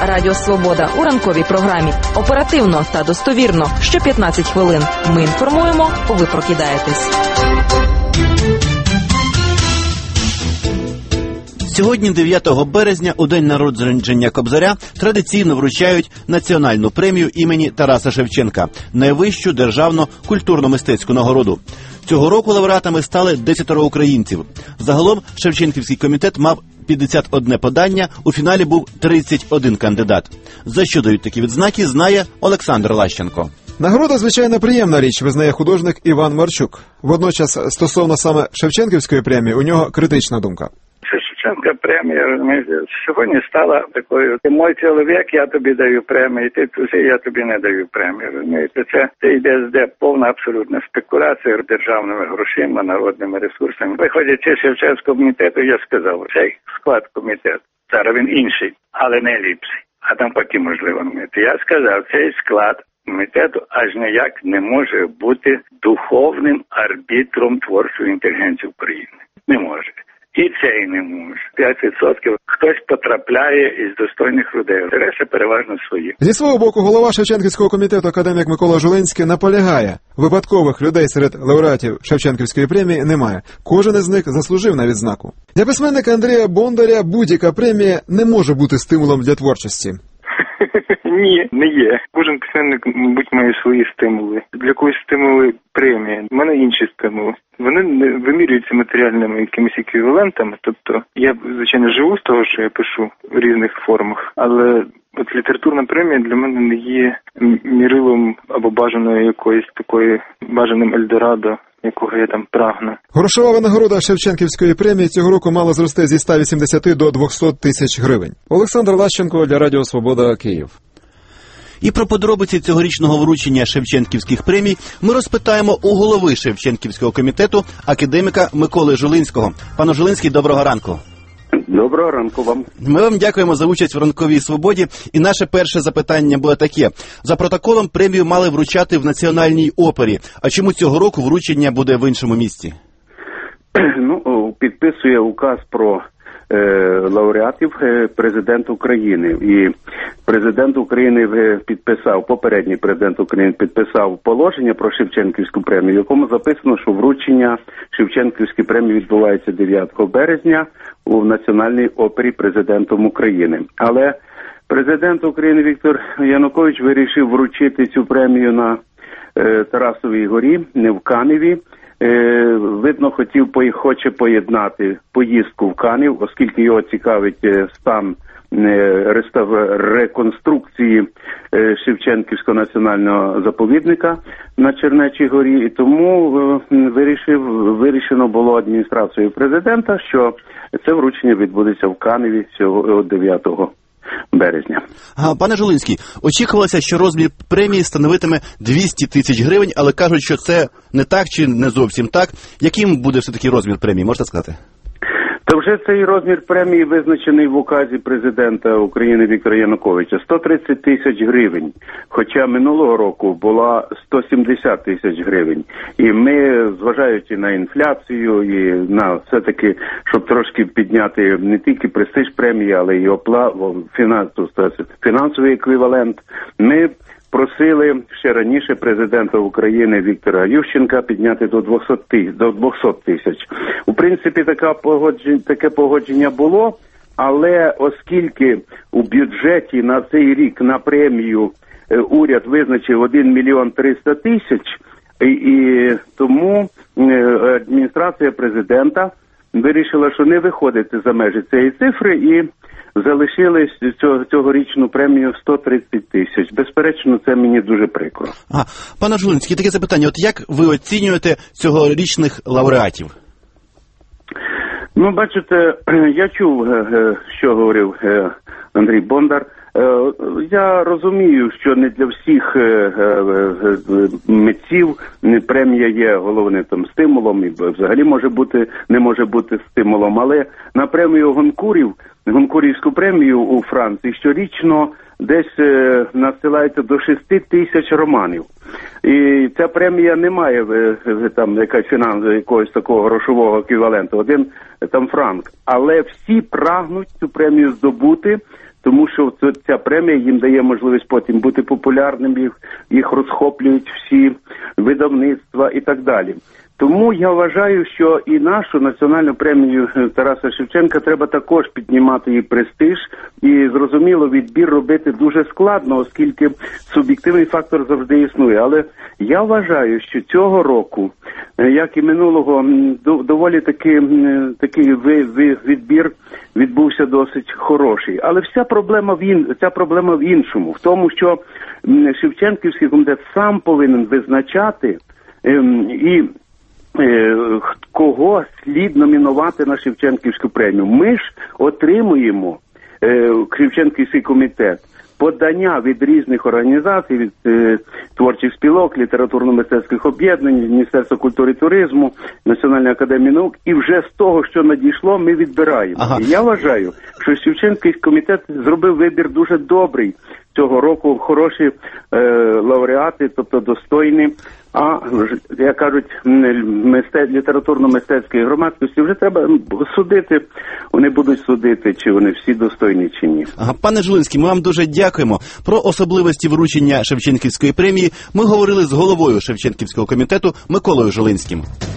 Радіо Свобода у ранковій програмі. Оперативно та достовірно. Що 15 хвилин. Ми інформуємо, ви прокидаєтесь. Сьогодні, 9 березня, у день народження Кобзаря, традиційно вручають національну премію імені Тараса Шевченка – найвищу державну культурно-мистецьку нагороду. Цього року лауреатами стали 10 українців. Загалом Шевченківський комітет мав 51 подання, у фіналі був 31 кандидат. За що дають такі відзнаки, знає Олександр Лащенко. Нагорода, звичайно, приємна річ, визнає художник Іван Марчук. Водночас, стосовно саме Шевченківської премії, у нього критична думка. Шевченка премія, розумієте, сьогодні стала такою: ти мой чоловік, я тобі даю премію, ти чужий, я тобі не даю премію. Розумієте, це йде повна абсолютна спекуляція державними грошима, народними ресурсами. Виходячи з Шевченського комітету, я сказав, цей склад комітету, зараз він інший, але не ліпший. А там потім, можливо, я сказав, цей склад комітету аж ніяк не може бути духовним арбітром творчої інтелігенції України. Не може. І цей не може. 5% хтось потрапляє із достойних людей. Решта переважно свої. Зі свого боку, голова Шевченківського комітету академік Микола Жулинський наполягає: випадкових людей серед лауреатів Шевченківської премії немає. Кожен із них заслужив на відзнаку. Для письменника Андрія Бондаря будь-яка премія не може бути стимулом для творчості. Ні, не є. Кожен письменник, мабуть, має свої стимули. Для когось стимули премії, в мене інші стимули. Вони не вимірюються матеріальними якимись еквівалентами. Тобто я, звичайно, живу з того, що я пишу в різних формах, але от літературна премія для мене не є мірилом або бажаною якоюсь такою бажаним Ельдорадо, якого я там прагну. Грошова винагорода Шевченківської премії цього року мала зрости зі 180 до 200 тисяч гривень. Олександр Лащенко для Радіо Свобода, Київ. І про подробиці цьогорічного вручення Шевченківських премій ми розпитаємо у голови Шевченківського комітету, академіка Миколи Жулинського. Пане Жулинський, доброго ранку. Доброго ранку вам. Ми вам дякуємо за участь в ранковій свободі. І наше перше запитання було таке. За протоколом премію мали вручати в Національній опері. А чому цього року вручення буде в іншому місті? Підписує указ про лауреатів президент України. І президент України попередній президент України підписав положення про Шевченківську премію, в якому записано, що вручення Шевченківської премії відбувається 9 березня у Національній опері президентом України. Але президент України Віктор Янукович вирішив вручити цю премію на Тарасовій горі, не в Каневі. Видно, хоче поєднати поїздку в Канів, оскільки його цікавить стан реконструкції Шевченківського національного заповідника на Чернечій горі. І тому вирішено було адміністрацією президента, що це вручення відбудеться в Каневі цього 9 березня. Пане Жулинський, очікувалося, що розмір премії становитиме 200 тисяч гривень, але кажуть, що це не так чи не зовсім так. Яким буде все-таки розмір премії, можете сказати? Та вже цей розмір премії визначений в указі президента України Віктора Януковича – 130 тисяч гривень, хоча минулого року була 170 тисяч гривень. І ми, зважаючи на інфляцію і на все-таки, щоб трошки підняти не тільки престиж премії, але й фінансовий еквівалент, ми просили ще раніше президента України Віктора Ющенка підняти до 200 тисяч. У принципі, таке погодження було, але оскільки у бюджеті на цей рік на премію уряд визначив 1 мільйон 300 тисяч, і тому адміністрація президента вирішила, що не виходити за межі цієї цифри і залишили цьогорічну премію 130 тисяч. Безперечно, це мені дуже прикро. Пане Жулинський, таке запитання. От як ви оцінюєте цьогорічних лауреатів? Бачите, я чув, що говорив Андрій Бондар. Я розумію, що не для всіх митців премія є головним стимулом і взагалі не може бути стимулом, але на премію Гонкурівську премію у Франції щорічно десь надсилається до 6 тисяч романів. І ця премія не має якогось такого грошового еквіваленту, 1 франк. Але всі прагнуть цю премію здобути, тому що ця премія їм дає можливість потім бути популярним, їх розхоплюють всі видавництва і так далі. Тому я вважаю, що і нашу національну премію Тараса Шевченка треба також піднімати її престиж, і, зрозуміло, відбір робити дуже складно, оскільки суб'єктивний фактор завжди існує. Але я вважаю, що цього року, як і минулого, доволі такий відбір відбувся досить хороший. Але вся проблема в іншому, в тому, що Шевченківський комітет сам повинен визначати і кого слід номінувати на Шевченківську премію. Ми ж отримуємо, Шевченківський комітет, подання від різних організацій, від творчих спілок, літературно-мистецьких об'єднань, Міністерства культури і туризму, Національної академії наук, і вже з того, що надійшло, ми відбираємо. Ага. І я вважаю, що Шевченківський комітет зробив вибір дуже добрий цього року, хороші лауреати, тобто достойні. А, як кажуть, літературно-мистецької громадськості вже треба судити, вони будуть судити, чи вони всі достойні, чи ні. Ага, пане Жулинський, ми вам дуже дякуємо. Про особливості вручення Шевченківської премії ми говорили з головою Шевченківського комітету Миколою Жулинським.